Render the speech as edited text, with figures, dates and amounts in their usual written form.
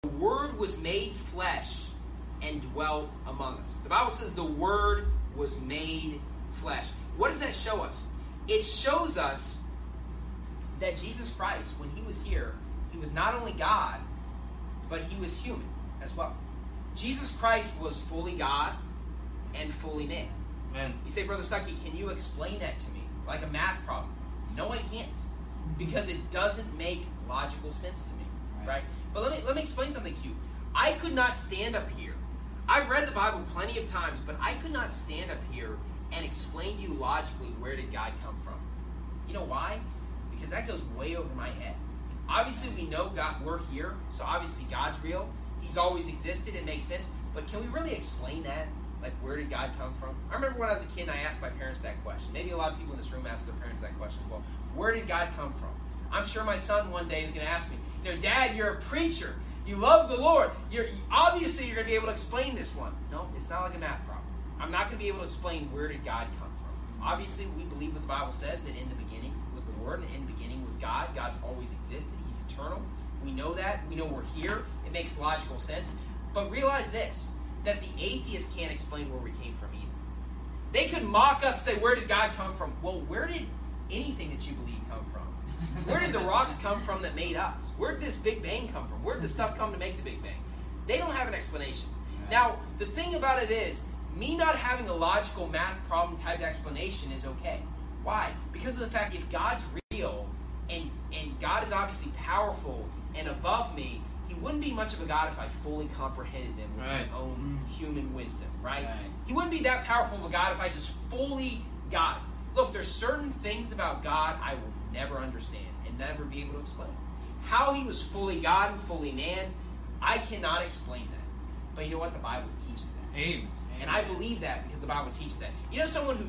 The Word was made flesh and dwelt among us. The Bible says the Word was made flesh. What does that show us? It shows us that Jesus Christ, when he was here, he was not only God, but he was human as well. Jesus Christ was fully God and fully man. Amen. You say, Brother Stuckey, can you explain that to me? Like a math problem. No, I can't. Because it doesn't make logical sense to me. Right? But let me explain something to you. I could not stand up here. I've read the Bible plenty of times, but I could not stand up here and explain to you logically where did God come from. You know why? Because that goes way over my head. Obviously, we know God, we're here, so obviously God's real. He's always existed. It makes sense. But can we really explain that? Like, where did God come from? I remember when I was a kid and I asked my parents that question. Maybe a lot of people in this room ask their parents that question as well. Where did God come from? I'm sure my son one day is going to ask me, Dad, you're a preacher. You love the Lord. Obviously you're going to be able to explain this one. No, it's not like a math problem. I'm not going to be able to explain where did God come from. Obviously, we believe what the Bible says, that in the beginning was the Word, and in the beginning was God. God's always existed. He's eternal. We know that. We know we're here. It makes logical sense. But realize this, that the atheists can't explain where we came from either. They could mock us and say, where did God come from? Well, where did anything that you believe come from? Where did the rocks come from that made us? Where did this Big Bang come from? Where did the stuff come to make the Big Bang? They don't have an explanation. Now, the thing about it is, me not having a logical math problem type explanation is okay. Why? Because of the fact if God's real and God is obviously powerful and above me, he wouldn't be much of a God if I fully comprehended him with my own human wisdom, right? He wouldn't be that powerful of a God if I just fully got it. Look, there's certain things about God I will never understand and never be able to explain. How he was fully God and fully man, I cannot explain that. But you know what? The Bible teaches that. Amen. And I believe that because the Bible teaches that. You know someone who